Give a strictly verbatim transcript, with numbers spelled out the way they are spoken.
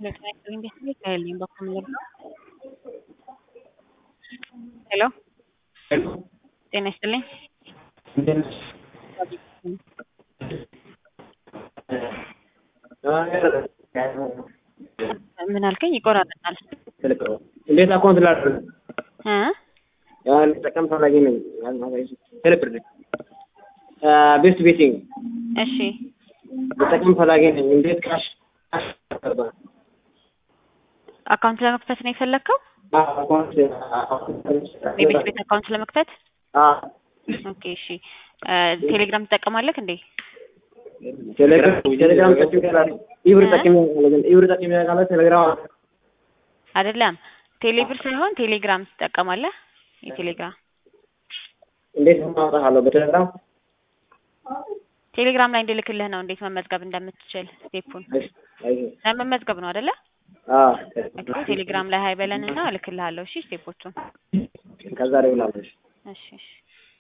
ሄሎ ጤና ይስጥልኝ። ምን አልከኝ? ይቆራረጣል። እንዴት አካውንት ላድርግ? እ ያን ተቀም ፈላጊ ነኝ። ያን ማለት ቴሌብር ቤስት ቤቲንግ እሺ ተቀም ፈላጊ ነኝ። እንዴት ካሽ አካውንት ለመክፈት ነው የፈለከው? አካውንት የቤት ቤት አካውንት ለመክፈት? አ ኦኬ እሺ። ቴሌግራም ትጠቀማለህ እንዴ? ቴሌግራም ቴሌግራም ተጠቅሜያለሁ። ኢብር ተጠቅሜያለሁ። ኢብር ተጠቅሜያለሁ። ቴሌግራም አይደለም ቴሌብር ሳይሆን ቴሌግራም ትጠቀማለህ? የቴሌግራም እንዴት ማውጣታለሁ? በቴሌግራም ቴሌግራም ላይ እንድልክልህ ነው እንዴት መመዝገብ እንደምትችል ስቴፑን። አይ ለመመዝገብ ነው አይደለ? አዎ ኦኬ ቴሌግራም ላይ ሃይ በለንና እልክልሃለሁ። እሺ ስቴፖቹን ከዛ ላይ ብላለሽ። እሺ እሺ